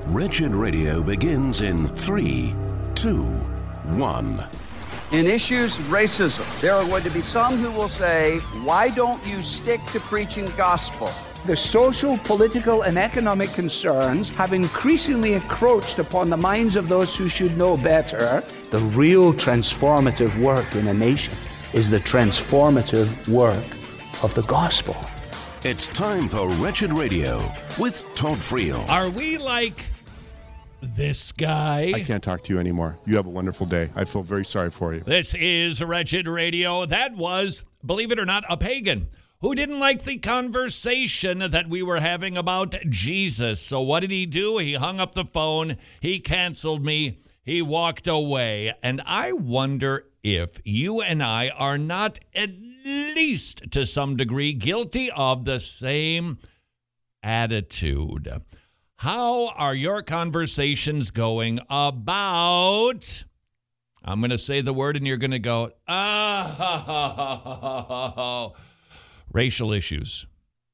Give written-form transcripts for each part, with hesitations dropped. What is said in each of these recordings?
Wretched Radio begins in 3, 2, 1. In issues of racism, there are going to be some who will say, why don't you stick to preaching gospel? The social, political, and economic concerns have increasingly encroached upon the minds of those who should know better. The real transformative work in a nation is the transformative work of the gospel. It's time for Wretched Radio with Todd Friel. Are we like this guy? I can't talk to you anymore. You have a wonderful day. I feel very sorry for you. This is Wretched Radio. That was, believe it or not, a pagan who didn't like the conversation that we were having about Jesus. So what did he do? He hung up the phone. He canceled me. He walked away. And I wonder if you and I are not at least to some degree guilty of the same attitude. How are your conversations going about, I'm going to say the word and you're going to go, racial issues?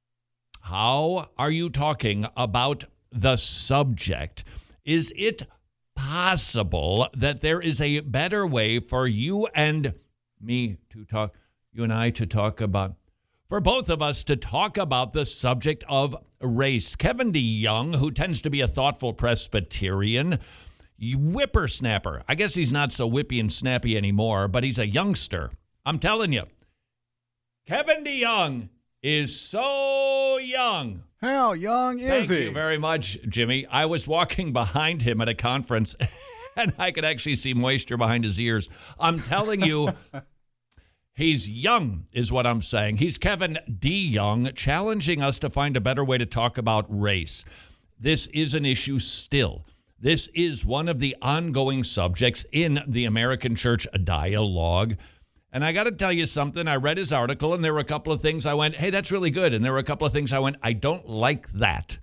How are you talking about the subject? Is it possible that there is a better way for you and me to talk, you and I to talk about, for both of us to talk about the subject of race? Kevin DeYoung, who tends to be a thoughtful Presbyterian, whippersnapper. I guess he's not so whippy and snappy anymore, but he's a youngster. I'm telling you, Kevin DeYoung is so young. How young is he? Thank you very much, Jimmy. I was walking behind him at a conference, and I could actually see moisture behind his ears. I'm telling you, he's young, is what I'm saying. He's Kevin DeYoung, challenging us to find a better way to talk about race. This is an issue still. This is one of the ongoing subjects in the American Church Dialogue. And I got to tell you something. I read his article, and there were a couple of things I went, hey, that's really good. And there were a couple of things I went, I don't like that.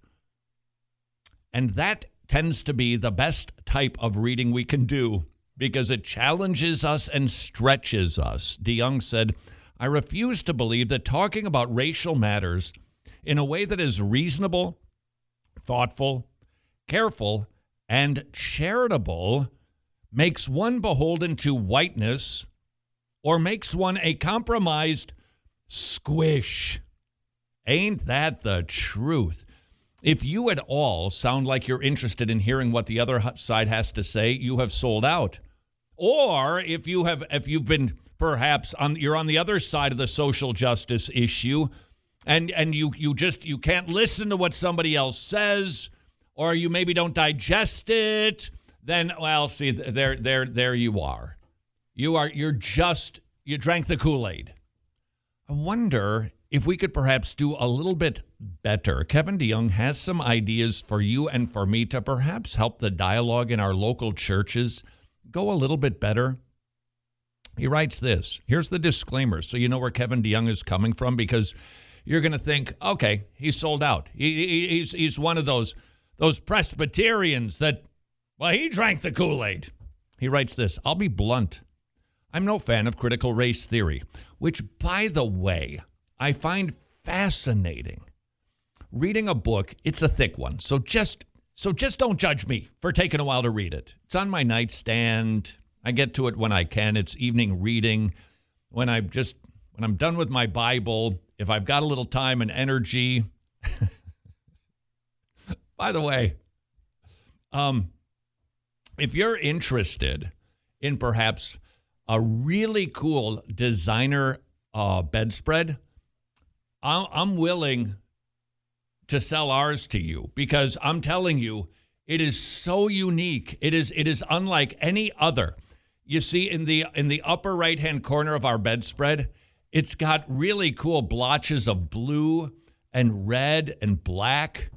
And that tends to be the best type of reading we can do, because it challenges us and stretches us. DeYoung said, I refuse to believe that talking about racial matters in a way that is reasonable, thoughtful, careful, and charitable makes one beholden to whiteness or makes one a compromised squish. Ain't that the truth? If you at all sound like you're interested in hearing what the other side has to say, you have sold out. Or if you've been perhaps you're on the other side of the social justice issue, and you can't listen to what somebody else says, or you maybe don't digest it, then well, see, there you are. You drank the Kool-Aid. I wonder if we could perhaps do a little bit better. Kevin DeYoung has some ideas for you and for me to perhaps help the dialogue in our local churches go a little bit better. He writes this. Here's the disclaimer, so you know where Kevin DeYoung is coming from, because you're going to think, okay, he's sold out. He's one of those Presbyterians that, well, he drank the Kool-Aid. He writes this. I'll be blunt. I'm no fan of critical race theory, which, by the way, I find fascinating. Reading a book, it's a thick one, so just don't judge me for taking a while to read it. It's on my nightstand. I get to it when I can. It's evening reading. When I'm done with my Bible, if I've got a little time and energy. By the way, if you're interested in perhaps a really cool designer bedspread, I'm willing to sell ours to you, because I'm telling you, it is so unique. It is unlike any other. You see, in the upper right-hand corner of our bedspread, it's got really cool blotches of blue and red and black.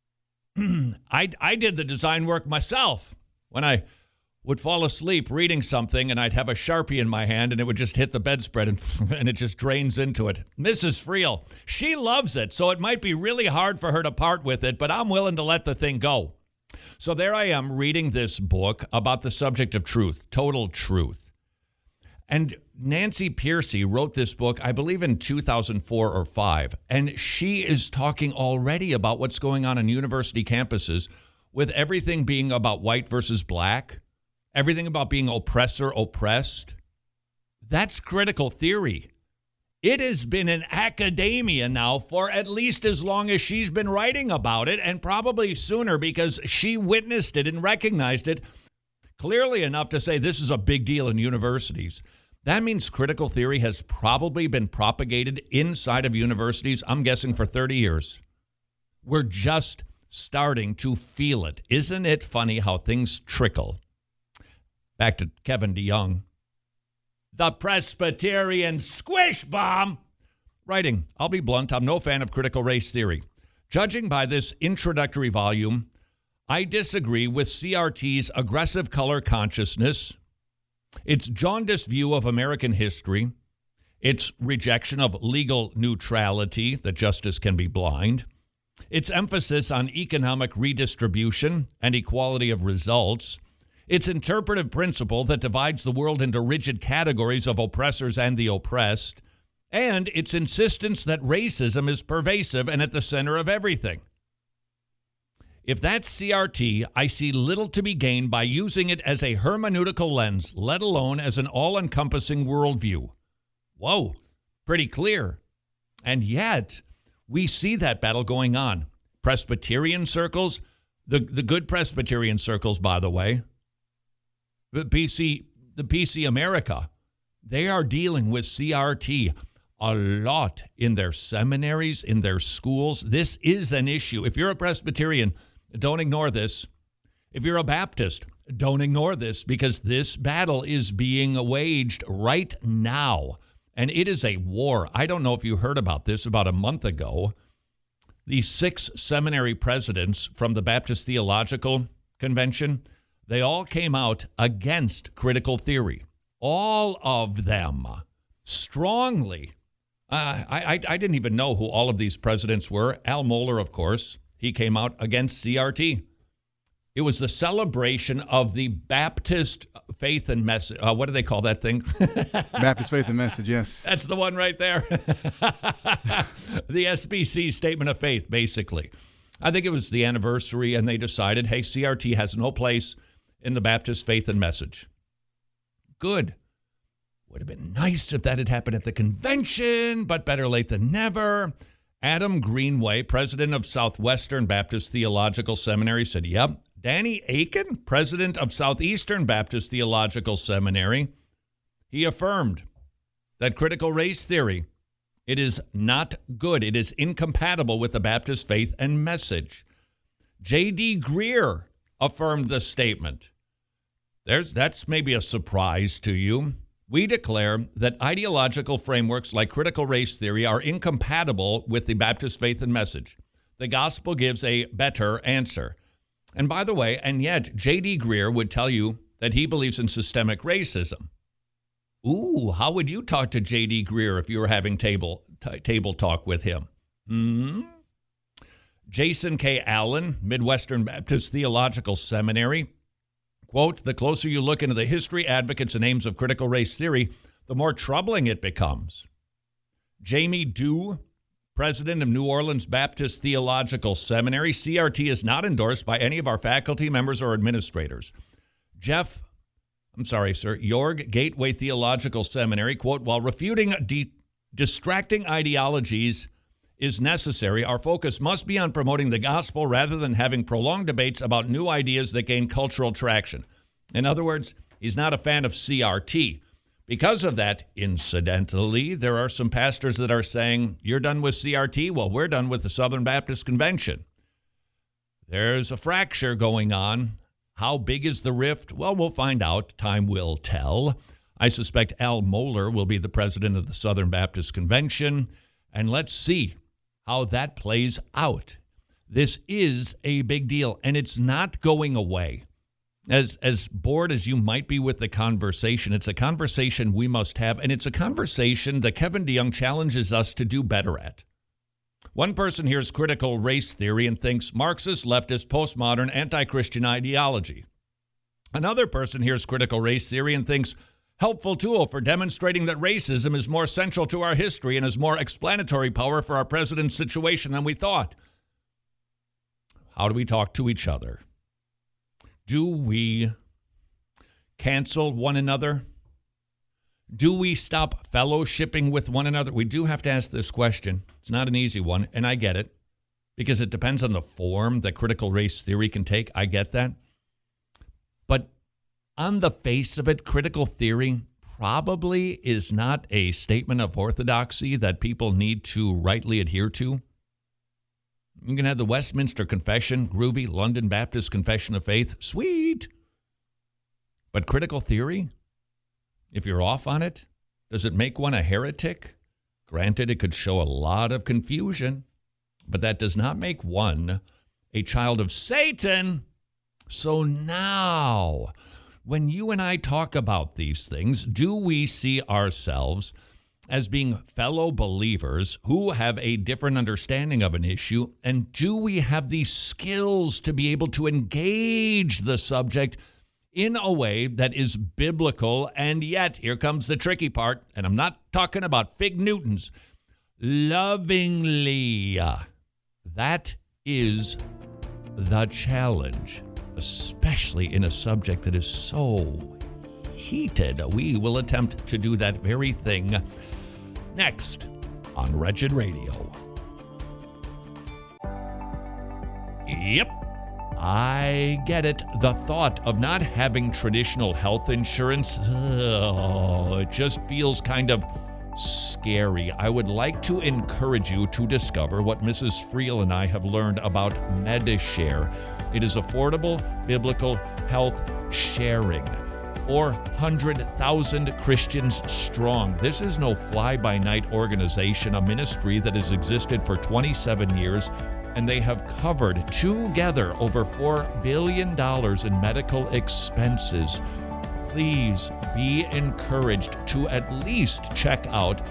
I did the design work myself. When I would fall asleep reading something, and I'd have a Sharpie in my hand, and it would just hit the bedspread, and it just drains into it. Mrs. Friel, she loves it, so it might be really hard for her to part with it, but I'm willing to let the thing go. So there I am reading this book about the subject of truth, total truth. And Nancy Pearcey wrote this book, I believe, in 2004 or 5, and she is talking already about what's going on university campuses with everything being about white versus black, everything about being oppressor, oppressed. That's critical theory. It has been in academia now for at least as long as she's been writing about it, and probably sooner, because she witnessed it and recognized it clearly enough to say this is a big deal in universities. That means critical theory has probably been propagated inside of universities, I'm guessing, for 30 years. We're just starting to feel it. Isn't it funny how things trickle? Back to Kevin DeYoung. The Presbyterian squish bomb. Writing, I'll be blunt, I'm no fan of critical race theory. Judging by this introductory volume, I disagree with CRT's aggressive color consciousness, its jaundiced view of American history, its rejection of legal neutrality, that justice can be blind, its emphasis on economic redistribution and equality of results, its interpretive principle that divides the world into rigid categories of oppressors and the oppressed, and its insistence that racism is pervasive and at the center of everything. If that's CRT, I see little to be gained by using it as a hermeneutical lens, let alone as an all-encompassing worldview. Whoa, pretty clear. And yet, we see that battle going on. Presbyterian circles, the good Presbyterian circles, by the way, the PC America, they are dealing with CRT a lot in their seminaries, in their schools. This is an issue. If you're a Presbyterian, don't ignore this. If you're a Baptist, don't ignore this, because this battle is being waged right now. And it is a war. I don't know if you heard about this about a month ago. The 6 seminary presidents from the Baptist Theological Convention, they all came out against critical theory. All of them. Strongly. I didn't even know who all of these presidents were. Al Mohler, of course. He came out against CRT. It was the celebration of the Baptist faith and message. What do they call that thing? Baptist faith and message, yes. That's the one right there. The SBC statement of faith, basically. I think it was the anniversary, and they decided, hey, CRT has no place in the Baptist faith and message. Good. Would have been nice if that had happened at the convention, but better late than never. Adam Greenway, president of Southwestern Baptist Theological Seminary, said, yep. Danny Aiken, president of Southeastern Baptist Theological Seminary, he affirmed that critical race theory, it is not good. It is incompatible with the Baptist faith and message. J.D. Greer affirmed the statement. That's maybe a surprise to you. We declare that ideological frameworks like critical race theory are incompatible with the Baptist faith and message. The gospel gives a better answer. And by the way, and yet J.D. Greer would tell you that he believes in systemic racism. Ooh, how would you talk to J.D. Greer if you were having table talk with him? Jason K. Allen, Midwestern Baptist Theological Seminary, quote, the closer you look into the history, advocates, and aims of critical race theory, the more troubling it becomes. Jamie Dew, president of New Orleans Baptist Theological Seminary, CRT is not endorsed by any of our faculty members or administrators. Jorg Gateway Theological Seminary, quote, while refuting distracting ideologies is necessary, our focus must be on promoting the gospel rather than having prolonged debates about new ideas that gain cultural traction. In other words, he's not a fan of CRT. Because of that, incidentally, there are some pastors that are saying, you're done with CRT? Well, we're done with the Southern Baptist Convention. There's a fracture going on. How big is the rift? Well, we'll find out. Time will tell. I suspect Al Mohler will be the president of the Southern Baptist Convention. And let's see how that plays out. This is a big deal, and it's not going away. As bored as you might be with the conversation, it's a conversation we must have, and it's a conversation that Kevin DeYoung challenges us to do better at. One person hears critical race theory and thinks Marxist, leftist, postmodern, anti-Christian ideology. Another person hears critical race theory and thinks helpful tool for demonstrating that racism is more central to our history and has more explanatory power for our president's situation than we thought. How do we talk to each other? Do we cancel one another? Do we stop fellowshipping with one another? We do have to ask this question. It's not an easy one, and I get it, because it depends on the form that critical race theory can take. I get that. But on the face of it, critical theory probably is not a statement of orthodoxy that people need to rightly adhere to. You can have the Westminster Confession, groovy, London Baptist Confession of Faith, sweet. But critical theory, if you're off on it, does it make one a heretic? Granted, it could show a lot of confusion, but that does not make one a child of Satan. So now, when you and I talk about these things, do we see ourselves as being fellow believers who have a different understanding of an issue? And do we have the skills to be able to engage the subject in a way that is biblical? And yet, here comes the tricky part, and I'm not talking about Fig Newtons, lovingly. That is the challenge, especially in a subject that is so heated. We will attempt to do that very thing next on Wretched Radio. Yep, I get it. The thought of not having traditional health insurance, it just feels kind of scary. I would like to encourage you to discover what Mrs. Friel and I have learned about Medi-Share. It is affordable biblical health sharing. 400,000 Christians strong. This is no fly-by-night organization, a ministry that has existed for 27 years, and they have covered together over $4 billion in medical expenses. Please be encouraged to at least check out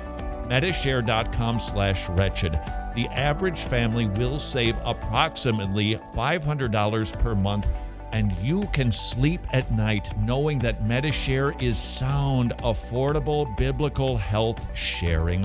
Medishare.com/wretched. The average family will save approximately $500 per month, and you can sleep at night knowing that Medishare is sound, affordable, biblical health sharing.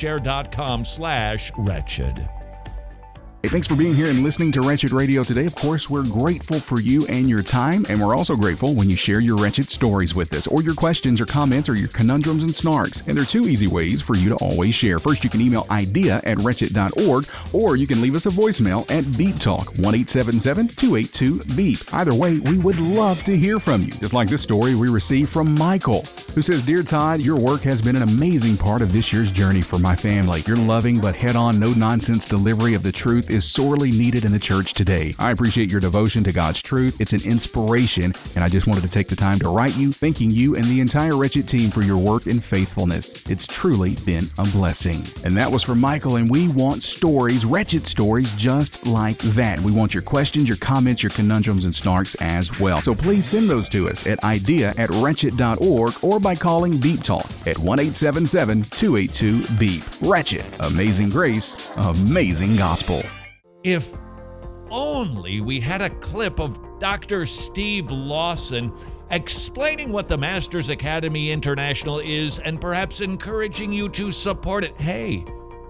Medishare.com/wretched. Hey, thanks for being here and listening to Wretched Radio today. Of course, we're grateful for you and your time, and we're also grateful when you share your wretched stories with us, or your questions or comments or your conundrums and snarks. And there are two easy ways for you to always share. First, you can email idea@wretched.org, or you can leave us a voicemail at Beep Talk, 1-877-282-BEEP. Either way, we would love to hear from you. Just like this story we received from Michael, who says, "Dear Todd, your work has been an amazing part of this year's journey for my family. Your loving but head-on, no-nonsense delivery of the truth is sorely needed in the church today. I appreciate your devotion to God's truth. It's an inspiration, and I just wanted to take the time to write you, thanking you and the entire Wretched team for your work and faithfulness. It's truly been a blessing." And that was from Michael, and we want stories, wretched stories, just like that. We want your questions, your comments, your conundrums, and snarks as well. So please send those to us at idea@wretched.org or by calling Beep Talk at 1-877-282-BEEP. Wretched, amazing grace, amazing gospel. If only we had a clip of Dr. Steve Lawson explaining what the Masters Academy International is and perhaps encouraging you to support it. Hey,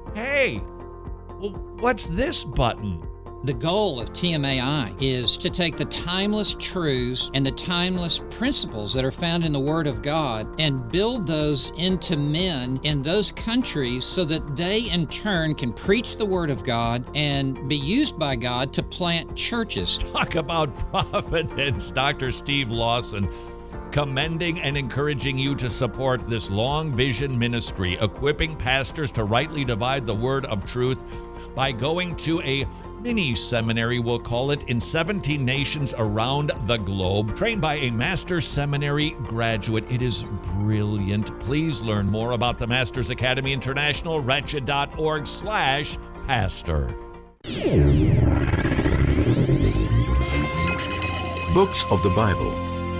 well, what's this button? The goal of TMAI is to take the timeless truths and the timeless principles that are found in the Word of God and build those into men in those countries so that they in turn can preach the Word of God and be used by God to plant churches. Talk about providence, Dr. Steve Lawson, commending and encouraging you to support this long vision ministry, equipping pastors to rightly divide the word of truth by going to a mini seminary, we'll call it, in 17 nations around the globe, trained by a Master's Seminary graduate. It is brilliant. Please learn more about the Masters Academy International, wretched.org/pastor. Books of the Bible.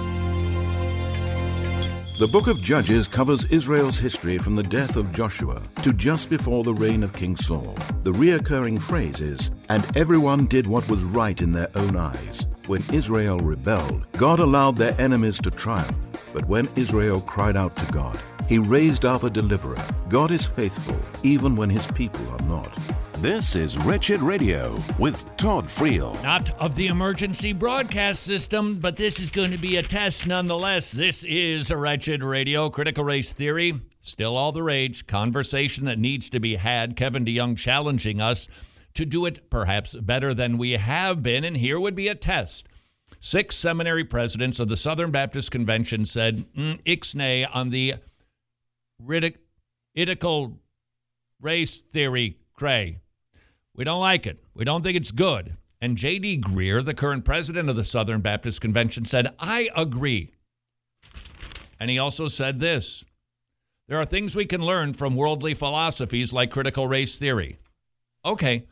The book of Judges covers Israel's history from the death of Joshua to just before the reign of King Saul. The reoccurring phrase is, "And everyone did what was right in their own eyes." When Israel rebelled, God allowed their enemies to triumph. But when Israel cried out to God, He raised up a deliverer. God is faithful, even when His people are not. This is Wretched Radio with Todd Friel. Not of the emergency broadcast system, but this is going to be a test nonetheless. This is Wretched Radio. Critical race theory, still all the rage. Conversation that needs to be had. Kevin DeYoung challenging us to do it perhaps better than we have been, and here would be a test. 6 seminary presidents of the Southern Baptist Convention said ixnay on the critical race theory cray. We don't like it. We don't think it's good. And J.D. Greear, the current president of the Southern Baptist Convention, said, I agree. And he also said this: there are things we can learn from worldly philosophies like critical race theory. Okay,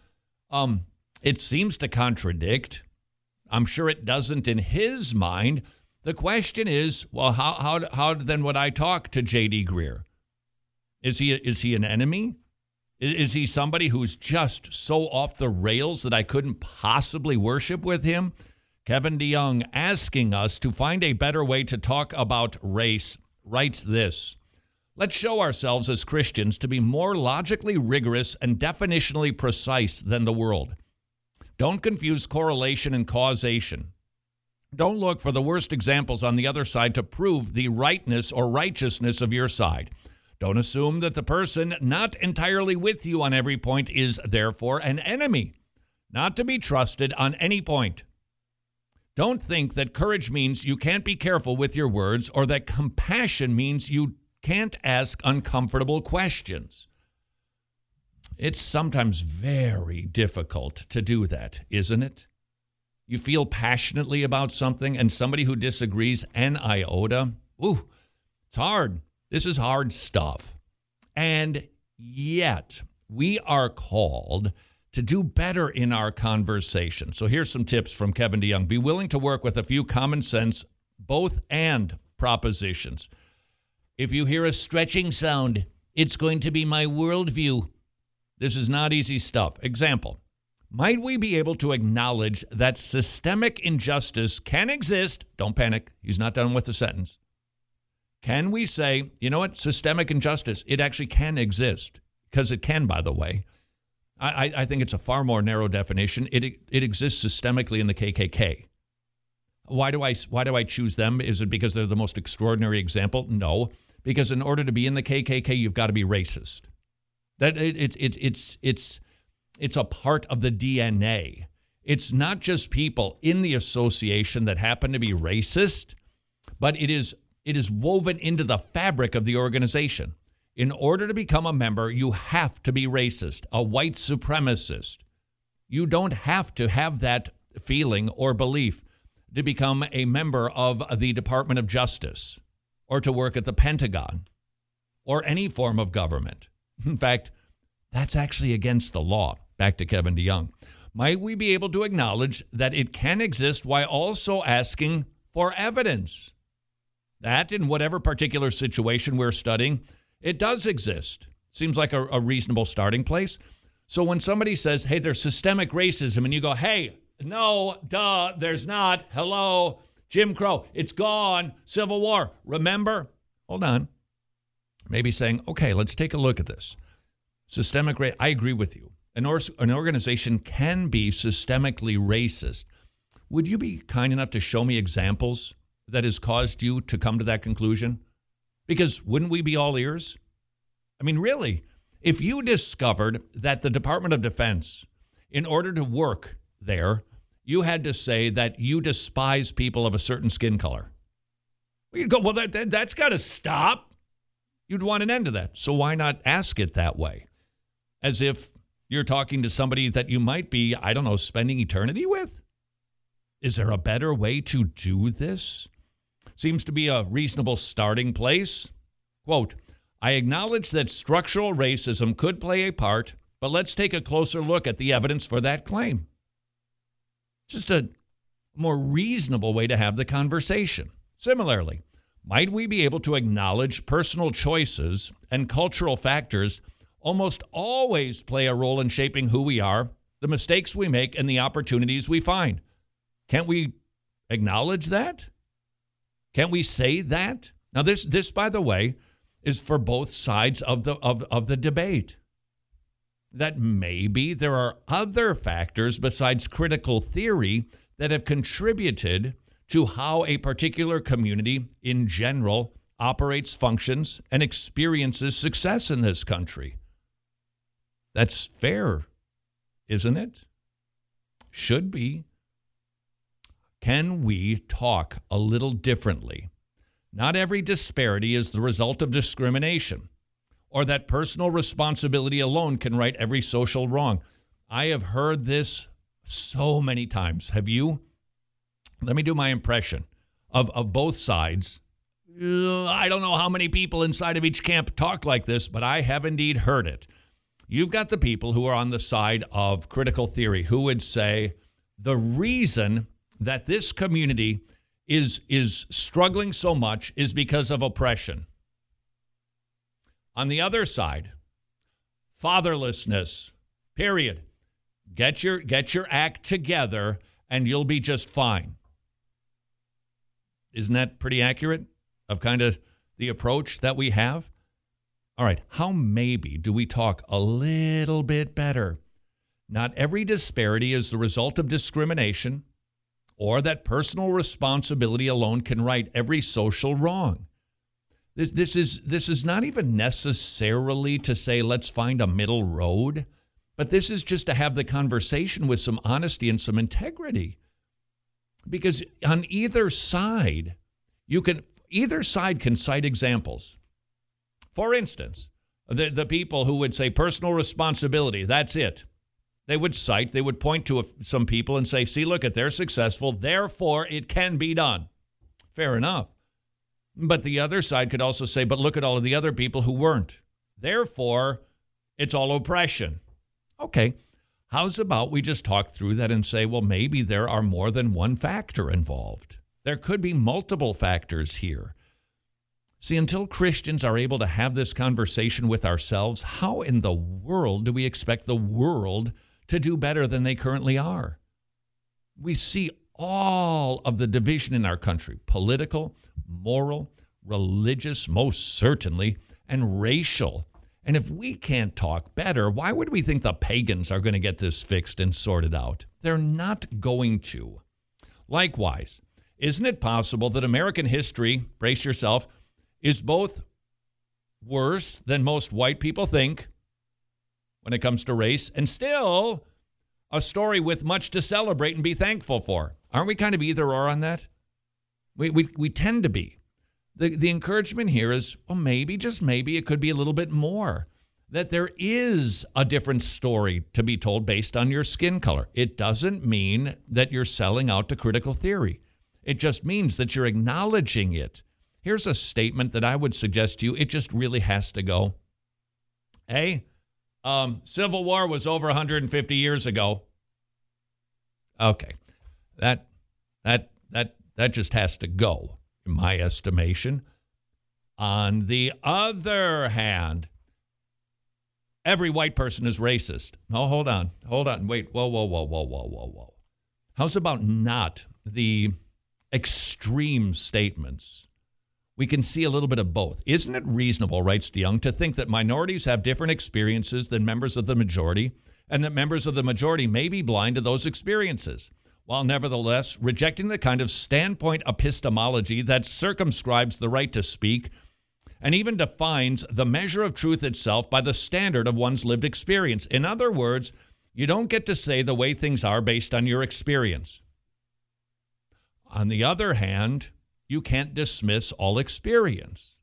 it seems to contradict. I'm sure it doesn't in his mind. The question is, well, how then would I talk to J.D. Greear? Is he an enemy? Is he somebody who's just so off the rails that I couldn't possibly worship with him? Kevin DeYoung asking us to find a better way to talk about race writes this: let's show ourselves as Christians to be more logically rigorous and definitionally precise than the world. Don't confuse correlation and causation. Don't look for the worst examples on the other side to prove the rightness or righteousness of your side. Don't assume that the person not entirely with you on every point is therefore an enemy, not to be trusted on any point. Don't think that courage means you can't be careful with your words, or that compassion means you can't ask uncomfortable questions. It's sometimes very difficult to do that, isn't it? You feel passionately about something, and somebody who disagrees an iota, it's hard. This is hard stuff. And yet, we are called to do better in our conversation. So here's some tips from Kevin DeYoung. Be willing to work with a few common sense both and propositions. If you hear a stretching sound, it's going to be my worldview. This is not easy stuff. Example: might we be able to acknowledge that systemic injustice can exist? Don't panic. He's not done with the sentence. Can we say, you know what, systemic injustice, it actually can exist? Because it can, by the way. I think it's a far more narrow definition. It exists systemically in the KKK. Why do I choose them? Is it because they're the most extraordinary example? No, because in order to be in the KKK, you've got to be racist. That it's a part of the DNA. It's not just people in the association that happen to be racist, but it is woven into the fabric of the organization. In order to become a member, you have to be racist, a white supremacist. You don't have to have that feeling or belief to become a member of the Department of Justice or to work at the Pentagon or any form of government. In fact, that's actually against the law. Back to Kevin DeYoung. Might we be able to acknowledge that it can exist while also asking for evidence? That in whatever particular situation we're studying, it does exist. Seems like a reasonable starting place. So when somebody says, hey, there's systemic racism, and you go, hey, no, duh, there's not. Hello, Jim Crow, it's gone. Civil War, remember? Hold on. Maybe saying, okay, let's take a look at this. Systemic racism, I agree with you. An organization can be systemically racist. Would you be kind enough to show me examples that has caused you to come to that conclusion? Because wouldn't we be all ears? I mean, really, if you discovered that the Department of Defense, in order to work there, you had to say that you despise people of a certain skin color, you'd go, well, that's got to stop. You'd want an end to that. So why not ask it that way? As if you're talking to somebody that you might be, I don't know, spending eternity with? Is there a better way to do this? Seems to be a reasonable starting place. Quote, I acknowledge that structural racism could play a part, but let's take a closer look at the evidence for that claim. Just a more reasonable way to have the conversation. Similarly, might we be able to acknowledge personal choices and cultural factors almost always play a role in shaping who we are, the mistakes we make, and the opportunities we find? Can't we acknowledge that? Can't we say that? Now, this, by the way, is for both sides of the debate. that maybe there are other factors besides critical theory that have contributed to how a particular community in general operates, functions, and experiences success in this country. That's fair, isn't it? Should be. Can we talk a little differently? Not every disparity is the result of discrimination, or that personal responsibility alone can right every social wrong. I have heard this so many times. Have you? Let me do my impression of both sides. I don't know how many people inside of each camp talk like this, but I have indeed heard it. You've got the people who are on the side of critical theory who would say the reason that this community is struggling so much is because of oppression. On the other side, fatherlessness, period. Get your act together and you'll be just fine. Isn't that pretty accurate of kind of the approach that we have? All right, how maybe do we talk a little bit better? Not every disparity is the result of discrimination or that personal responsibility alone can right every social wrong. This is not even necessarily to say let's find a middle road, but this is just to have the conversation with some honesty and some integrity. Because on either side, either side can cite examples. For instance, the people who would say personal responsibility, that's it. They would point to some people and say, see, look, they're successful, therefore it can be done. Fair enough. But the other side could also say, but look at all of the other people who weren't. Therefore, it's all oppression. Okay, how's about we just talk through that and say, well, maybe there are more than one factor involved. There could be multiple factors here. See, until Christians are able to have this conversation with ourselves, how in the world do we expect the world to do better than they currently are? We see all of the division in our country, political, moral, religious, most certainly, and racial. And if we can't talk better, why would we think the pagans are going to get this fixed and sorted out? They're not going to. Likewise, isn't it possible that American history, brace yourself, is both worse than most white people think when it comes to race, and still a story with much to celebrate and be thankful for? Aren't we kind of either or on that? We tend to be. The encouragement here is, well, maybe, just maybe, it could be a little bit more. That there is a different story to be told based on your skin color. It doesn't mean that you're selling out to critical theory. It just means that you're acknowledging it. Here's a statement that I would suggest to you. It just really has to go. Civil War was over 150 years ago. Okay. That just has to go, in my estimation. On the other hand, every white person is racist. Oh, hold on. Wait, whoa. How's about not the extreme statements? We can see a little bit of both. Isn't it reasonable, writes DeYoung, to think that minorities have different experiences than members of the majority, and that members of the majority may be blind to those experiences, while nevertheless rejecting the kind of standpoint epistemology that circumscribes the right to speak and even defines the measure of truth itself by the standard of one's lived experience? In other words, you don't get to say the way things are based on your experience. On the other hand, you can't dismiss all experience.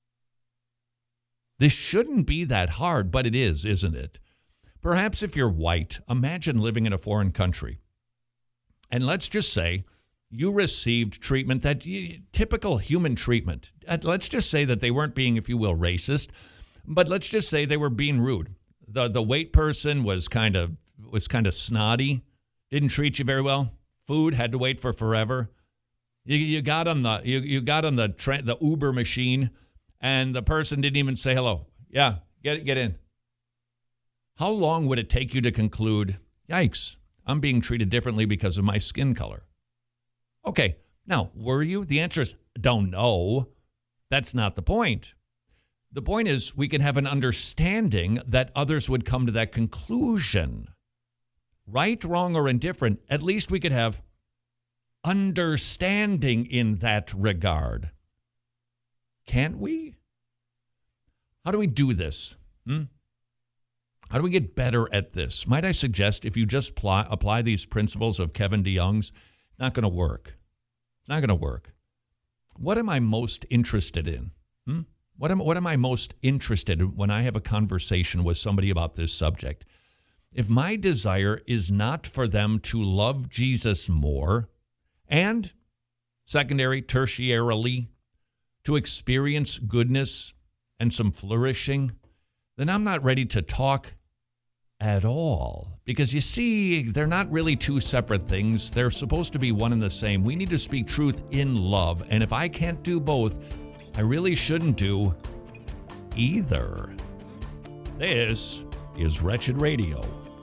This shouldn't be that hard, but it is, isn't it? Perhaps if you're white, imagine living in a foreign country. And let's just say you received treatment typical human treatment. Let's just say that they weren't being, if you will, racist, but let's just say they were being rude. The white person was kind of snotty, didn't treat you very well. Food had to wait for forever. You got on the Uber machine, and the person didn't even say hello. Yeah, get in. How long would it take you to conclude, yikes, I'm being treated differently because of my skin color? Okay, now, were you? The answer is, don't know. That's not the point. The point is, we can have an understanding that others would come to that conclusion. Right, wrong, or indifferent, at least we could have understanding in that regard. Can't we? How do we do this? How do we get better at this? Might I suggest if you just apply these principles of Kevin DeYoung's, not going to work. It's not going to work. What am I most interested in? What am I most interested in when I have a conversation with somebody about this subject? If my desire is not for them to love Jesus more and, tertiarily, to experience goodness and some flourishing, then I'm not ready to talk at all. Because you see, they're not really two separate things. They're supposed to be one and the same. We need to speak truth in love. And if I can't do both, I really shouldn't do either. This is Wretched Radio.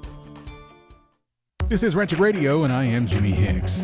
This is Wretched Radio, and I am Jimmy Hicks.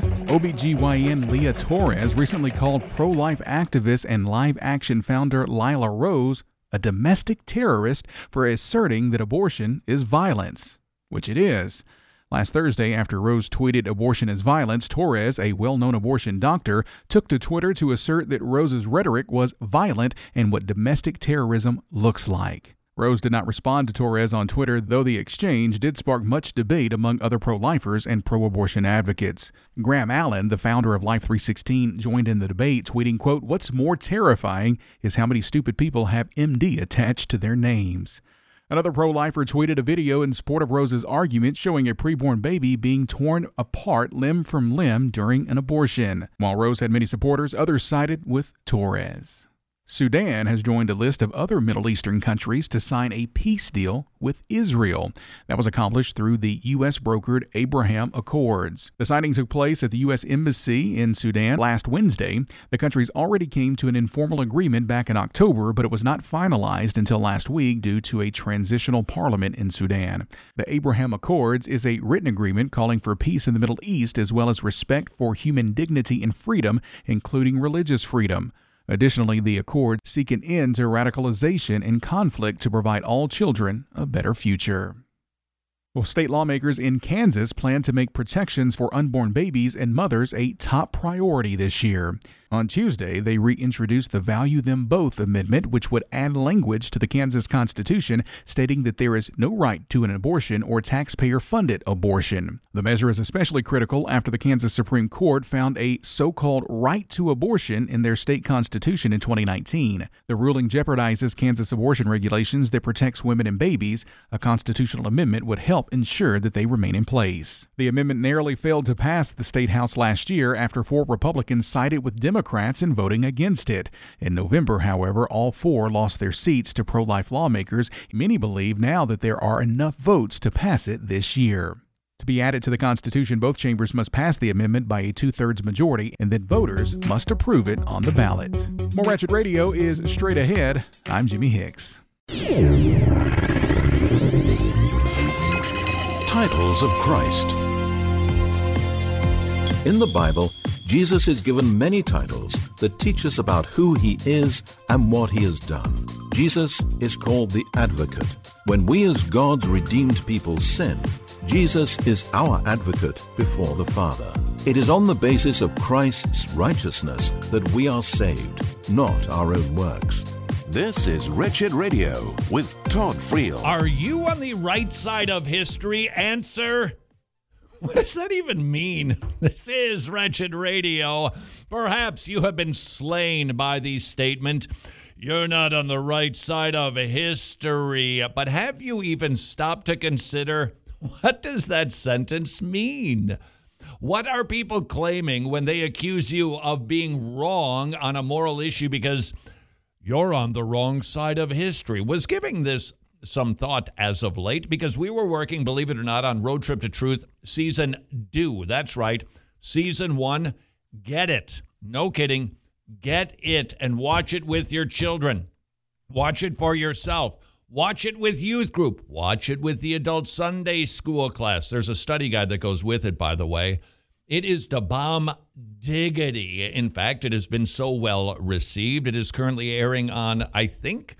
OBGYN Leah Torres recently called pro-life activist and Live Action founder Lila Rose a domestic terrorist for asserting that abortion is violence, which it is. Last Thursday, after Rose tweeted abortion is violence, Torres, a well-known abortion doctor, took to Twitter to assert that Rose's rhetoric was violent and what domestic terrorism looks like. Rose did not respond to Torres on Twitter, though the exchange did spark much debate among other pro-lifers and pro-abortion advocates. Graham Allen, the founder of Life 316, joined in the debate, tweeting, quote, "What's more terrifying is how many stupid people have MD attached to their names." Another pro-lifer tweeted a video in support of Rose's argument showing a preborn baby being torn apart limb from limb during an abortion. While Rose had many supporters, others sided with Torres. Sudan has joined a list of other Middle Eastern countries to sign a peace deal with Israel. That was accomplished through the U.S.-brokered Abraham Accords. The signing took place at the U.S. Embassy in Sudan last Wednesday. The countries already came to an informal agreement back in October, but it was not finalized until last week due to a transitional parliament in Sudan. The Abraham Accords is a written agreement calling for peace in the Middle East as well as respect for human dignity and freedom, including religious freedom. Additionally, the accord seek an end to radicalization and conflict to provide all children a better future. Well, state lawmakers in Kansas plan to make protections for unborn babies and mothers a top priority this year. On Tuesday, they reintroduced the Value Them Both Amendment, which would add language to the Kansas Constitution stating that there is no right to an abortion or taxpayer-funded abortion. The measure is especially critical after the Kansas Supreme Court found a so-called right to abortion in their state constitution in 2019. The ruling jeopardizes Kansas abortion regulations that protects women and babies. A constitutional amendment would help ensure that they remain in place. The amendment narrowly failed to pass the state house last year after 4 Republicans sided with Democrats in voting against it. In November, however, all 4 lost their seats to pro-life lawmakers. Many believe now that there are enough votes to pass it this year. To be added to the Constitution, both chambers must pass the amendment by a 2/3 majority, and then voters must approve it on the ballot. More Wretched Radio is straight ahead. I'm Jimmy Hicks. Titles of Christ. In the Bible, Jesus is given many titles that teach us about who he is and what he has done. Jesus is called the Advocate. When we as God's redeemed people sin, Jesus is our advocate before the Father. It is on the basis of Christ's righteousness that we are saved, not our own works. This is Wretched Radio with Todd Friel. Are you on the right side of history? Answer. What does that even mean? This is Wretched Radio. Perhaps you have been slain by the statement, you're not on the right side of history. But have you even stopped to consider, what does that sentence mean? What are people claiming when they accuse you of being wrong on a moral issue because you're on the wrong side of history? Was giving this some thought as of late because we were working, believe it or not, on Road Trip to Truth Season 2. That's right. Season 1, get it. No kidding. Get it and watch it with your children. Watch it for yourself. Watch it with youth group. Watch it with the adult Sunday school class. There's a study guide that goes with it, by the way. It is the bomb diggity. In fact, it has been so well received. It is currently airing on, I think,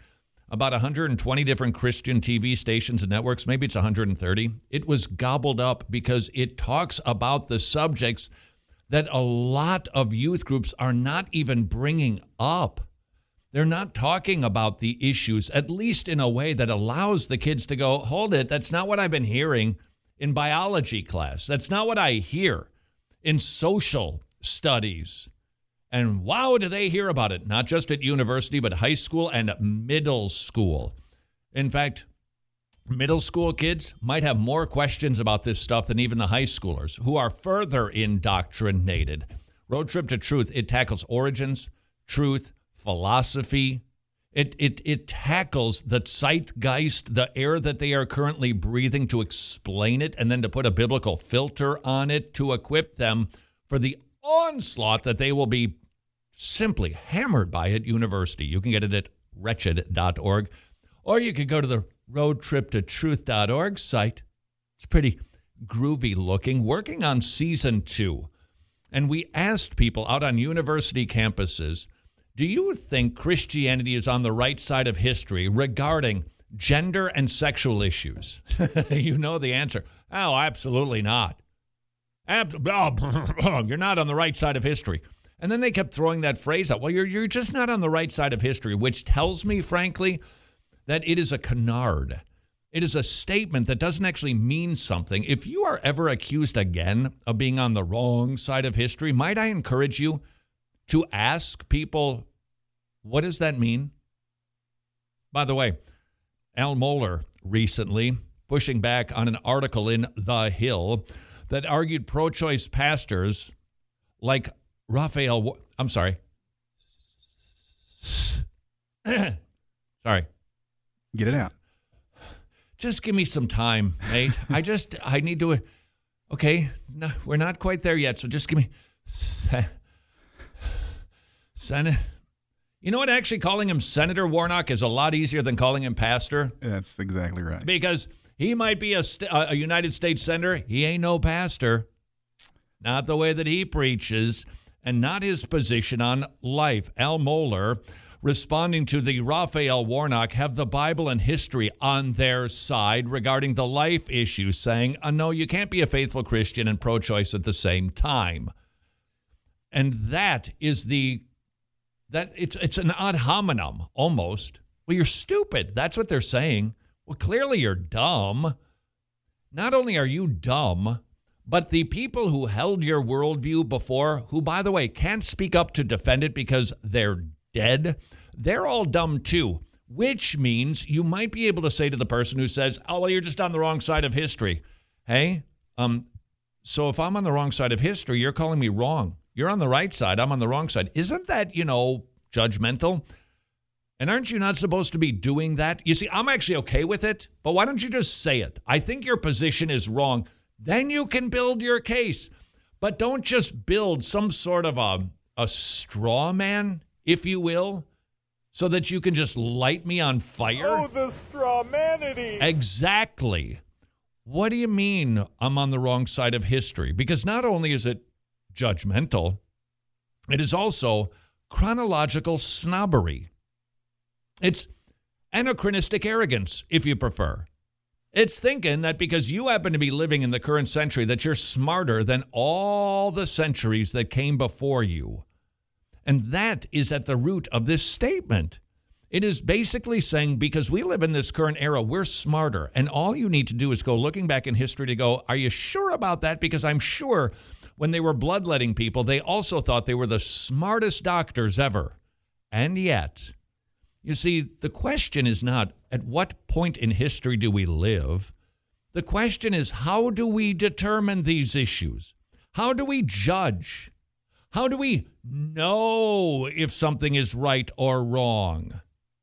about 120 different Christian TV stations and networks. Maybe it's 130. It was gobbled up because it talks about the subjects that a lot of youth groups are not even bringing up. They're not talking about the issues, at least in a way that allows the kids to go, hold it, that's not what I've been hearing in biology class. That's not what I hear in social studies. And wow, do they hear about it, not just at university, but high school and middle school. In fact, middle school kids might have more questions about this stuff than even the high schoolers, who are further indoctrinated. Road Trip to Truth, it tackles origins, truth, philosophy. It tackles the zeitgeist, the air that they are currently breathing, to explain it and then to put a biblical filter on it to equip them for the onslaught that they will be simply hammered by at university. You can get it at wretched.org, or you could go to the roadtriptotruth.org site. It's pretty groovy looking, working on season 2. And we asked people out on university campuses, do you think Christianity is on the right side of history regarding gender and sexual issues? You know the answer. Oh, absolutely not. You're not on the right side of history. And then they kept throwing that phrase out. Well, you're just not on the right side of history, which tells me, frankly, that it is a canard. It is a statement that doesn't actually mean something. If you are ever accused again of being on the wrong side of history, might I encourage you to ask people, what does that mean? By the way, Al Mohler recently pushing back on an article in The Hill that argued pro-choice pastors like Raphael, I'm sorry. Sorry. Get it out. Just give me some time, mate. I need to, okay, no, we're not quite there yet, so just give me, Senate. You know what? Actually, calling him Senator Warnock is a lot easier than calling him pastor. That's exactly right. Because he might be a United States senator. He ain't no pastor. Not the way that he preaches, and not his position on life. Al Mohler, responding to the Raphael Warnock, have the Bible and history on their side regarding the life issue, saying, no, you can't be a faithful Christian and pro-choice at the same time. And that is it's an ad hominem, almost. Well, you're stupid. That's what they're saying. Well, clearly you're dumb. Not only are you dumb, but the people who held your worldview before, who, by the way, can't speak up to defend it because they're dead, they're all dumb too, which means you might be able to say to the person who says, oh, well, you're just on the wrong side of history. Hey, so if I'm on the wrong side of history, you're calling me wrong. You're on the right side. I'm on the wrong side. Isn't that, judgmental? And aren't you not supposed to be doing that? You see, I'm actually okay with it, but why don't you just say it? I think your position is wrong. Then you can build your case. But don't just build some sort of a straw man, if you will, so that you can just light me on fire. Oh, the strawmanity. Exactly. What do you mean I'm on the wrong side of history? Because not only is it judgmental, it is also chronological snobbery. It's anachronistic arrogance, if you prefer. It's thinking that because you happen to be living in the current century that you're smarter than all the centuries that came before you. And that is at the root of this statement. It is basically saying because we live in this current era, we're smarter. And all you need to do is go looking back in history to go, are you sure about that? Because I'm sure when they were bloodletting people, they also thought they were the smartest doctors ever. And yet, you see, the question is not at what point in history do we live? The question is, how do we determine these issues? How do we judge? How do we know if something is right or wrong?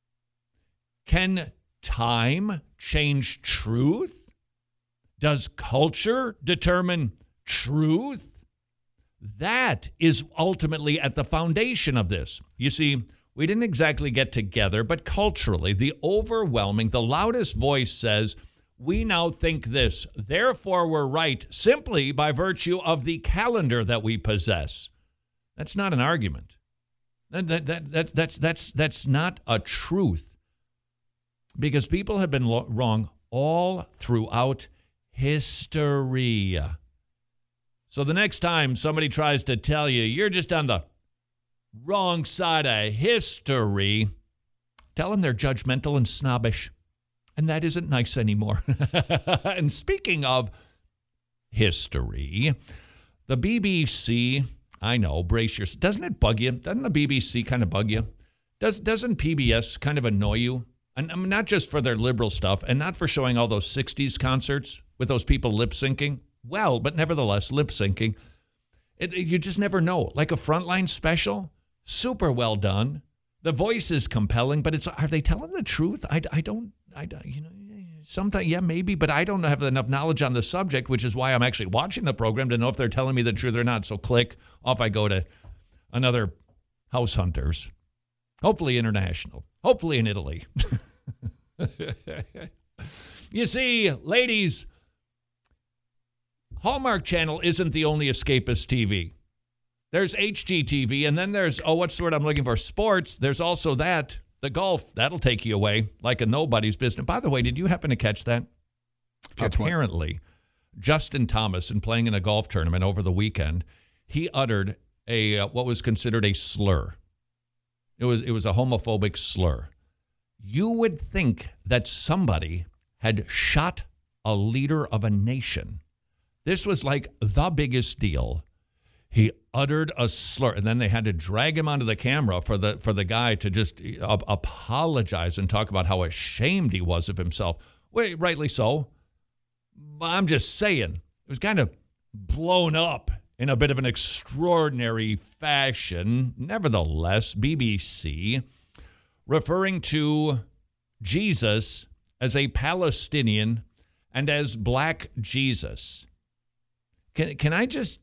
Can time change truth? Does culture determine truth? That is ultimately at the foundation of this. You see, we didn't exactly get together, but culturally, the loudest voice says, we now think this, therefore we're right, simply by virtue of the calendar that we possess. That's not an argument. That's not a truth. because people have been wrong all throughout history. So the next time somebody tries to tell you you're just on the wrong side of history, tell them they're judgmental and snobbish. And that isn't nice anymore. And speaking of history, the BBC, I know, brace yourself. Doesn't it bug you? Doesn't the BBC kind of bug you? Doesn't PBS kind of annoy you? And I mean, not just for their liberal stuff and not for showing all those 60s concerts with those people lip syncing. Well, but nevertheless, lip syncing. You just never know. Like a Frontline special, super well done. The voice is compelling, but are they telling the truth? I don't, sometimes, yeah, maybe, but I don't have enough knowledge on the subject, which is why I'm actually watching the program to know if they're telling me the truth or not. So click, off I go to another House Hunters. Hopefully international. Hopefully in Italy. You see, ladies, Hallmark Channel isn't the only escapist TV. There's HGTV, and then there's, what's the word I'm looking for? Sports. There's also that. The golf, that'll take you away like a nobody's business. By the way, did you happen to catch that? Apparently, Justin Thomas, in playing in a golf tournament over the weekend, he uttered what was considered a slur. It was a homophobic slur. You would think that somebody had shot a leader of a nation. This was like the biggest deal. He uttered a slur, and then they had to drag him onto the camera for the guy to just apologize and talk about how ashamed he was of himself. Well, rightly so. But I'm just saying, it was kind of blown up in a bit of an extraordinary fashion. Nevertheless, BBC, referring to Jesus as a Palestinian and as Black Jesus. Can I just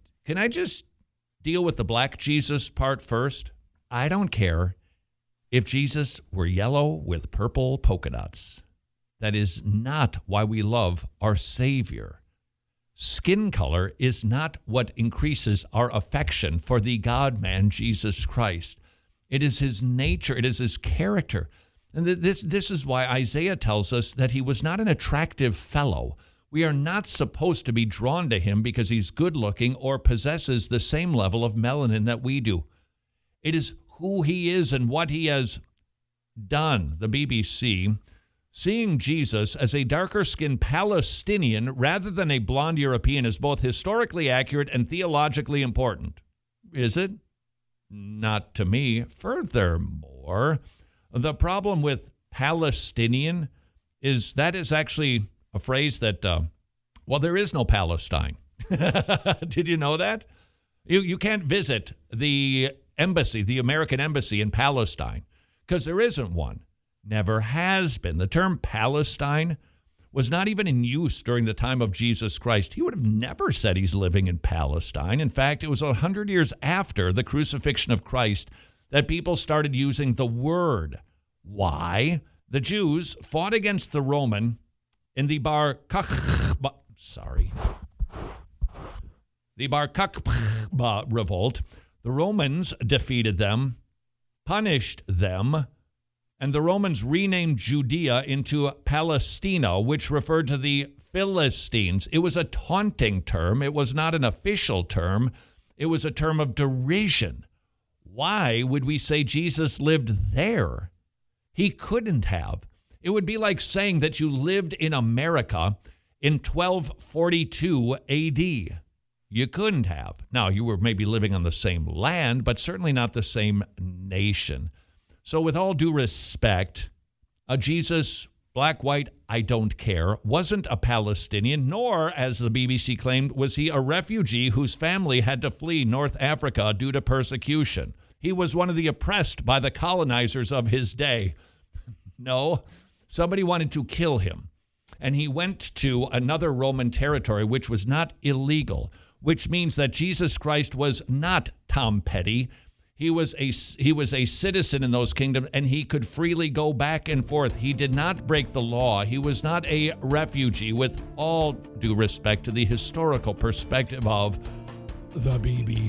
deal with the Black Jesus part first? I don't care if Jesus were yellow with purple polka dots. That is not why we love our Savior. Skin color is not what increases our affection for the God-man, Jesus Christ. It is his nature. It is his character. And this is why Isaiah tells us that he was not an attractive fellow. We are not supposed to be drawn to him because he's good-looking or possesses the same level of melanin that we do. It is who he is and what he has done. The BBC, seeing Jesus as a darker-skinned Palestinian rather than a blonde European is both historically accurate and theologically important. Is it? Not to me. Furthermore, the problem with Palestinian is that is actually a phrase that, there is no Palestine. Did you know that? You can't visit the embassy, the American embassy in Palestine, because there isn't one. Never has been. The term Palestine was not even in use during the time of Jesus Christ. He would have never said he's living in Palestine. In fact, it was 100 years after the crucifixion of Christ that people started using the word. Why? The Jews fought against the Roman in the Bar Kokhba revolt. The Romans defeated them, punished them, and the Romans renamed Judea into Palestina, which referred to the Philistines. It was a taunting term. It was not an official term. It was a term of derision. Why would we say Jesus lived there? He couldn't have. It would be like saying that you lived in America in 1242 AD. You couldn't have. Now, you were maybe living on the same land, but certainly not the same nation. So with all due respect, Jesus, black, white, I don't care, wasn't a Palestinian, nor, as the BBC claimed, was he a refugee whose family had to flee North Africa due to persecution. He was one of the oppressed by the colonizers of his day. No, somebody wanted to kill him, and he went to another Roman territory, which was not illegal, which means that Jesus Christ was not Tom Petty. He was a citizen in those kingdoms, and he could freely go back and forth. He did not break the law. He was not a refugee, with all due respect to the historical perspective of the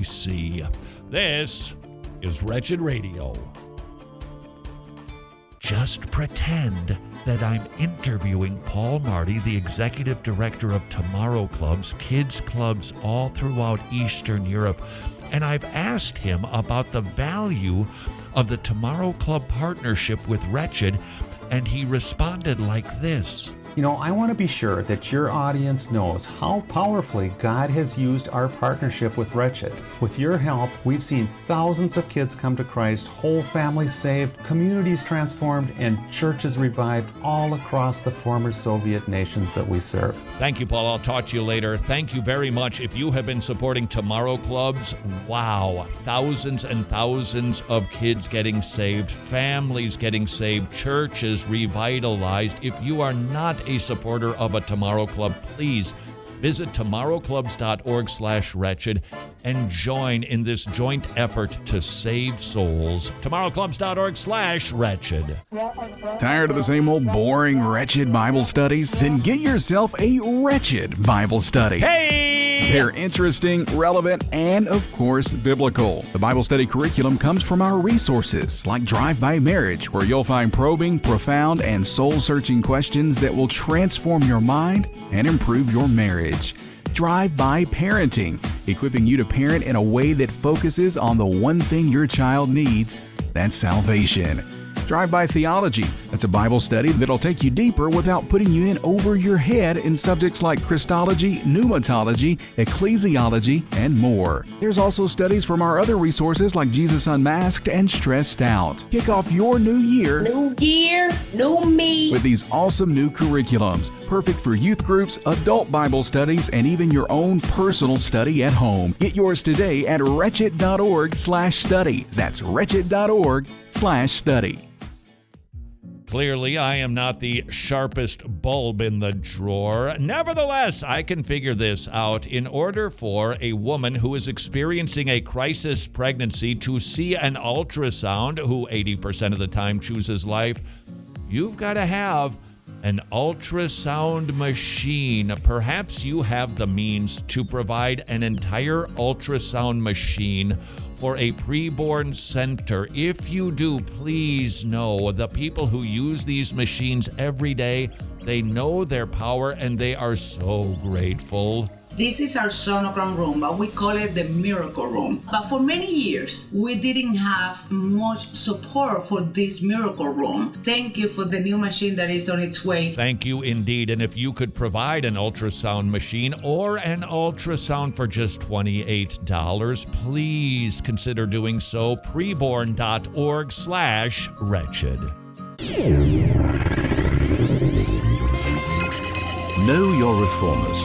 BBC. This is Wretched Radio. just pretend that I'm interviewing Paul Marty, the executive director of Tomorrow Clubs, kids clubs all throughout Eastern Europe. And I've asked him about the value of the Tomorrow Club partnership with Wretched, and he responded like this. You know, I want to be sure that your audience knows how powerfully God has used our partnership with Wretched. With your help, we've seen thousands of kids come to Christ, whole families saved, communities transformed, and churches revived all across the former Soviet nations that we serve. Thank you, Paul. I'll talk to you later. Thank you very much. If you have been supporting Tomorrow Clubs, wow, thousands and thousands of kids getting saved, families getting saved, churches revitalized. If you are not a supporter of a Tomorrow Club, please visit tomorrowclubs.org/wretched and join in this joint effort to save souls. tomorrowclubs.org/wretched. Tired of the same old boring, wretched Bible studies? Then get yourself a Wretched Bible study. Hey! They're interesting, relevant, and of course, biblical. The Bible study curriculum comes from our resources like Drive by Marriage, where you'll find probing, profound, and soul-searching questions that will transform your mind and improve your marriage. Drive by Parenting, equipping you to parent in a way that focuses on the one thing your child needs, that's salvation. Drive by Theology, that's a Bible study that'll take you deeper without putting you in over your head in subjects like Christology, pneumatology, ecclesiology, and more. There's also studies from our other resources like Jesus Unmasked and Stressed Out. Kick off your new year. New year, new me. With these awesome new curriculums, perfect for youth groups, adult Bible studies, and even your own personal study at home. Get yours today at wretched.org/study. That's wretched.org/study. Clearly, I am not the sharpest bulb in the drawer. Nevertheless, I can figure this out. In order for a woman who is experiencing a crisis pregnancy to see an ultrasound, who 80% of the time chooses life, you've got to have an ultrasound machine. Perhaps you have the means to provide an entire ultrasound machine for a preborn center. If you do, please know the people who use these machines every day, they know their power and they are so grateful. This is our sonogram room, but we call it the miracle room. But for many years, we didn't have much support for this miracle room. Thank you for the new machine that is on its way. Thank you indeed. And if you could provide an ultrasound machine or an ultrasound for just $28, please consider doing so. Preborn.org/wretched. Know your reformers.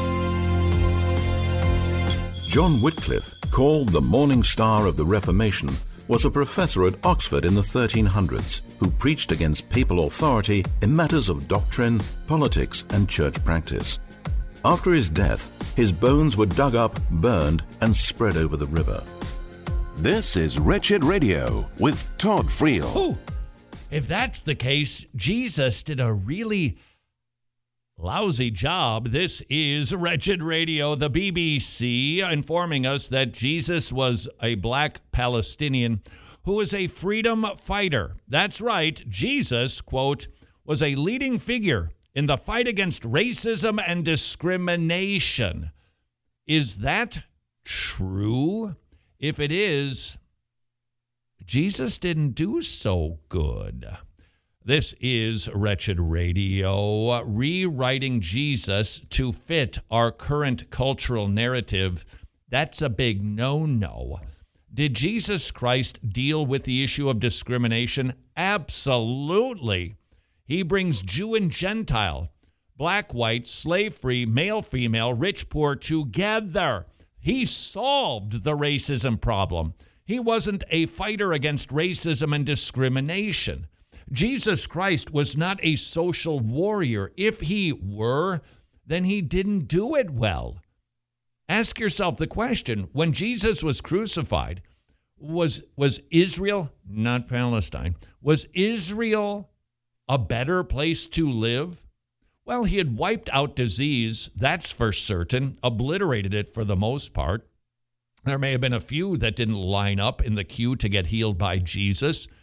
John Wycliffe, called the Morning Star of the Reformation, was a professor at Oxford in the 1300s who preached against papal authority in matters of doctrine, politics, and church practice. After his death, his bones were dug up, burned, and spread over the river. This is Wretched Radio with Todd Friel. Ooh, if that's the case, Jesus did a really lousy job. This is Wretched Radio, the BBC, informing us that Jesus was a black Palestinian who was a freedom fighter. That's right, Jesus, quote, was a leading figure in the fight against racism and discrimination. Is that true? If it is, Jesus didn't do so good. This is Wretched Radio, rewriting Jesus to fit our current cultural narrative. That's a big no-no. Did Jesus Christ deal with the issue of discrimination? Absolutely. He brings Jew and Gentile, black, white, slave-free, male, female, rich, poor together. He solved the racism problem. He wasn't a fighter against racism and discrimination. Jesus Christ was not a social warrior. If he were, then he didn't do it well. Ask yourself the question, when Jesus was crucified, was Israel, not Palestine, was Israel a better place to live? Well, he had wiped out disease, that's for certain, obliterated it for the most part. There may have been a few that didn't line up in the queue to get healed by Jesus,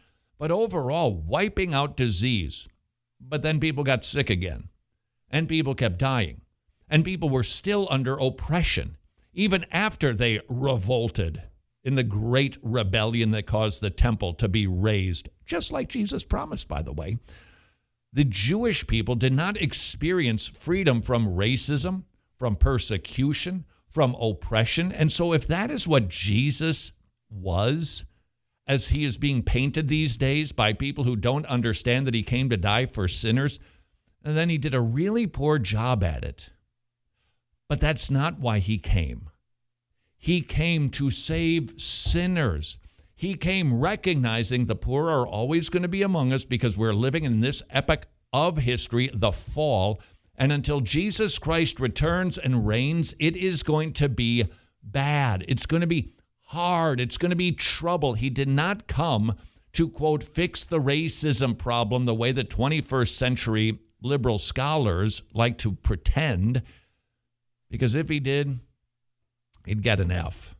but overall wiping out disease. But then people got sick again, and people kept dying, and people were still under oppression, even after they revolted in the great rebellion that caused the temple to be razed, just like Jesus promised, by the way. The Jewish people did not experience freedom from racism, from persecution, from oppression. And so if that is what Jesus was, as he is being painted these days by people who don't understand that he came to die for sinners, and then he did a really poor job at it. But that's not why he came. He came to save sinners. He came recognizing the poor are always going to be among us because we're living in this epoch of history, the fall. And until Jesus Christ returns and reigns, it is going to be bad. It's going to be hard. It's going to be trouble. He did not come to, quote, fix the racism problem the way that 21st century liberal scholars like to pretend, because if he did, he'd get an F.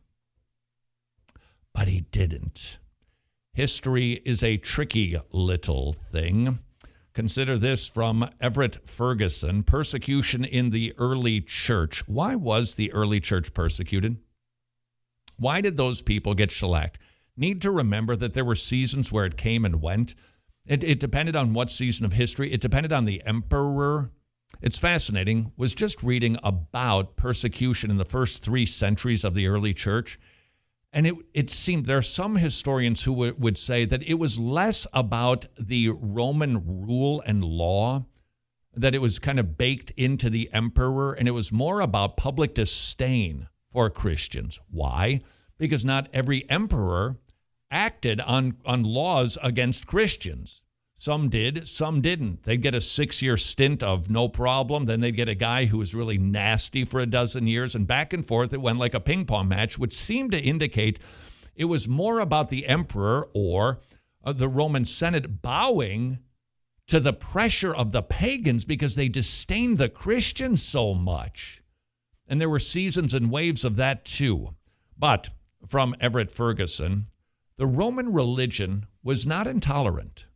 But he didn't. History is a tricky little thing. Consider this from Everett Ferguson, persecution in the early church. Why was the early church persecuted? Why did those people get shellacked? Need to remember that there were seasons where it came and went. It depended on what season of history. It depended on the emperor. It's fascinating. Was just reading about persecution in the first 3 centuries of the early church. And it seemed there are some historians who would say that it was less about the Roman rule and law, that it was kind of baked into the emperor, and it was more about public disdain for Christians. Why? Because not every emperor acted on laws against Christians. Some did, some didn't. They'd get a 6-year stint of no problem. Then they'd get a guy who was really nasty for a dozen years, and back and forth it went like a ping pong match, which seemed to indicate it was more about the emperor or the Roman Senate bowing to the pressure of the pagans because they disdained the Christians so much. And there were seasons and waves of that too. But from Everett Ferguson, the Roman religion was not intolerant.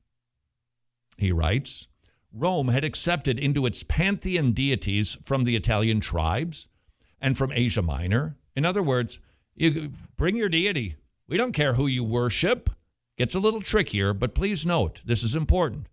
He writes, Rome had accepted into its pantheon deities from the Italian tribes and from Asia Minor. In other words, you bring your deity. We don't care who you worship. Gets a little trickier, but please note, this is important.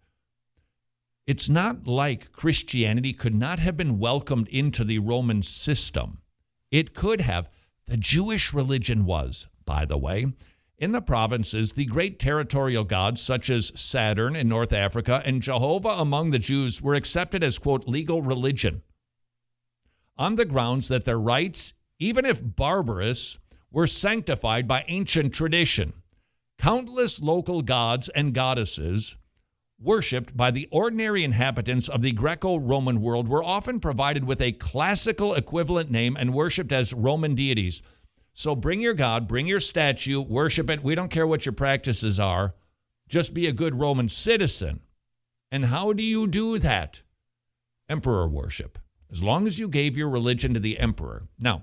It's not like Christianity could not have been welcomed into the Roman system. It could have. The Jewish religion was, by the way. In the provinces, the great territorial gods, such as Saturn in North Africa and Jehovah among the Jews, were accepted as, quote, legal religion, on the grounds that their rites, even if barbarous, were sanctified by ancient tradition. Countless local gods and goddesses, worshipped by the ordinary inhabitants of the Greco-Roman world, were often provided with a classical equivalent name and worshipped as Roman deities. So bring your God, bring your statue, worship it. We don't care what your practices are. Just be a good Roman citizen. And how do you do that? Emperor worship. As long as you gave your religion to the emperor. Now,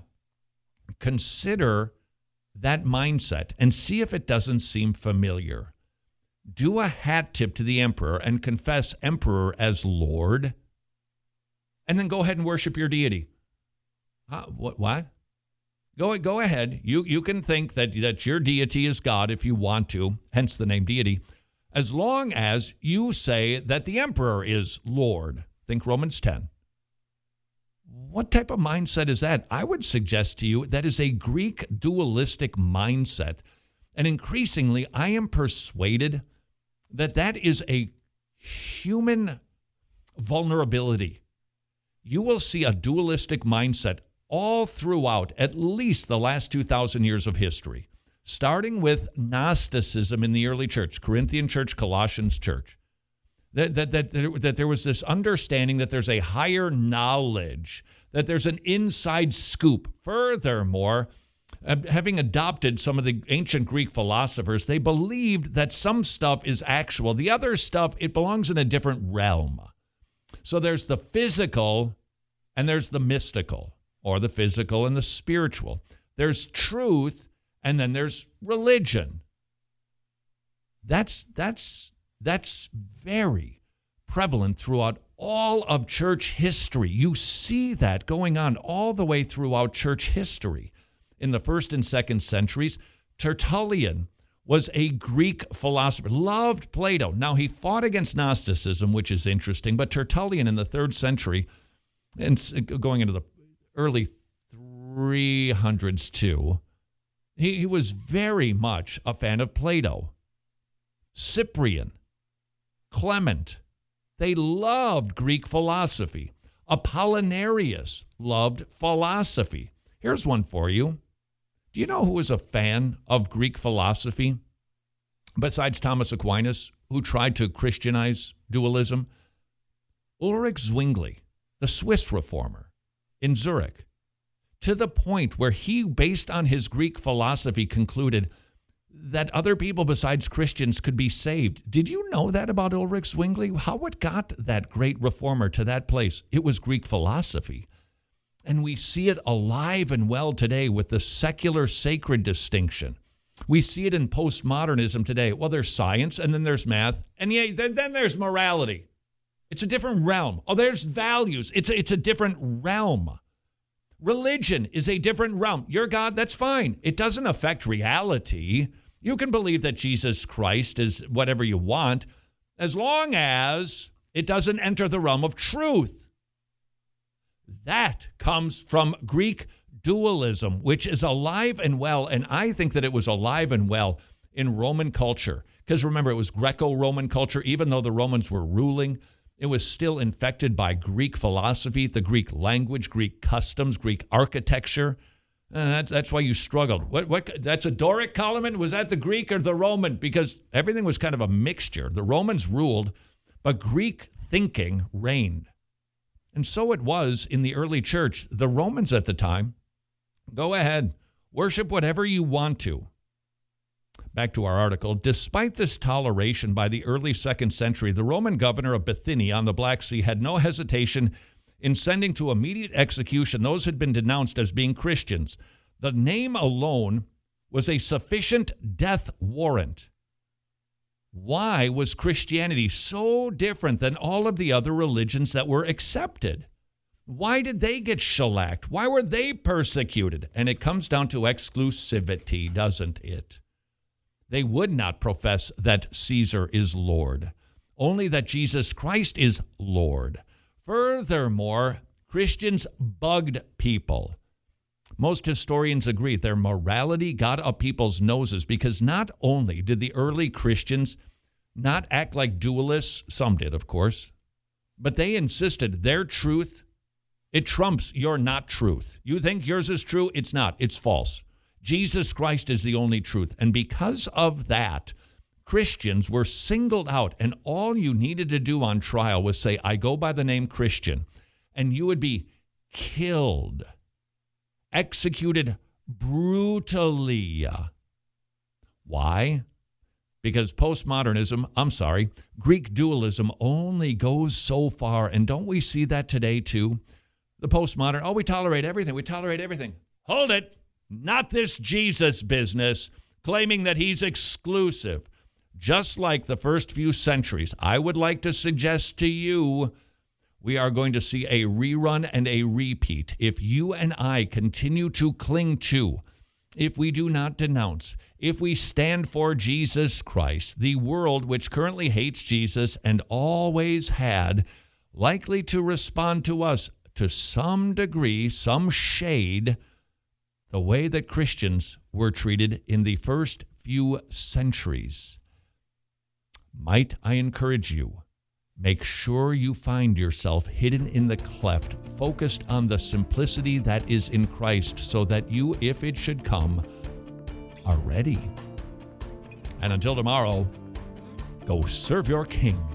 consider that mindset and see if it doesn't seem familiar. Do a hat tip to the emperor and confess emperor as Lord. And then go ahead and worship your deity. What? Go ahead. You can think that your deity is God if you want to, hence the name deity, as long as you say that the emperor is Lord. Think Romans 10. What type of mindset is that? I would suggest to you that is a Greek dualistic mindset. And increasingly, I am persuaded that that is a human vulnerability. You will see a dualistic mindset all throughout at least the last 2,000 years of history, starting with Gnosticism in the early church, Corinthian church, Colossians church, that there was this understanding that there's a higher knowledge, that there's an inside scoop. Furthermore, having adopted some of the ancient Greek philosophers, they believed that some stuff is actual. The other stuff, it belongs in a different realm. So there's the physical and there's the mystical, or the physical and the spiritual. There's truth, and then there's religion. That's very prevalent throughout all of church history. You see that going on all the way throughout church history. In the 1st and 2nd centuries, Tertullian was a Greek philosopher, loved Plato. Now, he fought against Gnosticism, which is interesting, but Tertullian in the 3rd century, and going into the early 300s too, he was very much a fan of Plato. Cyprian, Clement, they loved Greek philosophy. Apollinarius loved philosophy. Here's one for you. Do you know who was a fan of Greek philosophy besides Thomas Aquinas, who tried to Christianize dualism? Ulrich Zwingli, the Swiss reformer in Zurich, to the point where he, based on his Greek philosophy, concluded that other people besides Christians could be saved. Did you know that about Ulrich Zwingli? How it got that great reformer to that place? It was Greek philosophy. And we see it alive and well today with the secular-sacred distinction. We see it in postmodernism today. Well, there's science, and then there's math, and then there's morality. It's a different realm. Oh, there's values. It's a different realm. Religion is a different realm. Your God, that's fine. It doesn't affect reality. You can believe that Jesus Christ is whatever you want, as long as it doesn't enter the realm of truth. That comes from Greek dualism, which is alive and well, and I think that it was alive and well in Roman culture. Because remember, it was Greco-Roman culture. Even though the Romans were ruling, it was still infected by Greek philosophy, the Greek language, Greek customs, Greek architecture. That's why you struggled. What? That's a Doric column? Was that the Greek or the Roman? Because everything was kind of a mixture. The Romans ruled, but Greek thinking reigned. And so it was in the early church. The Romans at the time, go ahead, worship whatever you want to. Back to our article. Despite this toleration by the early 2nd century, the Roman governor of Bithynia on the Black Sea had no hesitation in sending to immediate execution those who had been denounced as being Christians. The name alone was a sufficient death warrant. Why was Christianity so different than all of the other religions that were accepted? Why did they get shellacked? Why were they persecuted? And it comes down to exclusivity, doesn't it? They would not profess that Caesar is Lord, only that Jesus Christ is Lord. Furthermore, Christians bugged people. Most historians agree their morality got up people's noses because not only did the early Christians not act like dualists, some did, of course, but they insisted their truth, it trumps your not truth. You think yours is true? It's not. It's false. Jesus Christ is the only truth. And because of that, Christians were singled out, and all you needed to do on trial was say, I go by the name Christian, and you would be killed. Executed brutally. Why? Because Greek dualism only goes so far. And don't we see that today too? The postmodern, we tolerate everything. Hold it. Not this Jesus business, claiming that he's exclusive. Just like the first few centuries, I would like to suggest to you, we are going to see a rerun and a repeat. If you and I continue to cling to, if we do not denounce, if we stand for Jesus Christ, the world which currently hates Jesus and always had, likely to respond to us to some degree, some shade, the way that Christians were treated in the first few centuries. Might I encourage you, make sure you find yourself hidden in the cleft, focused on the simplicity that is in Christ, so that you, if it should come, are ready. And until tomorrow, go serve your King.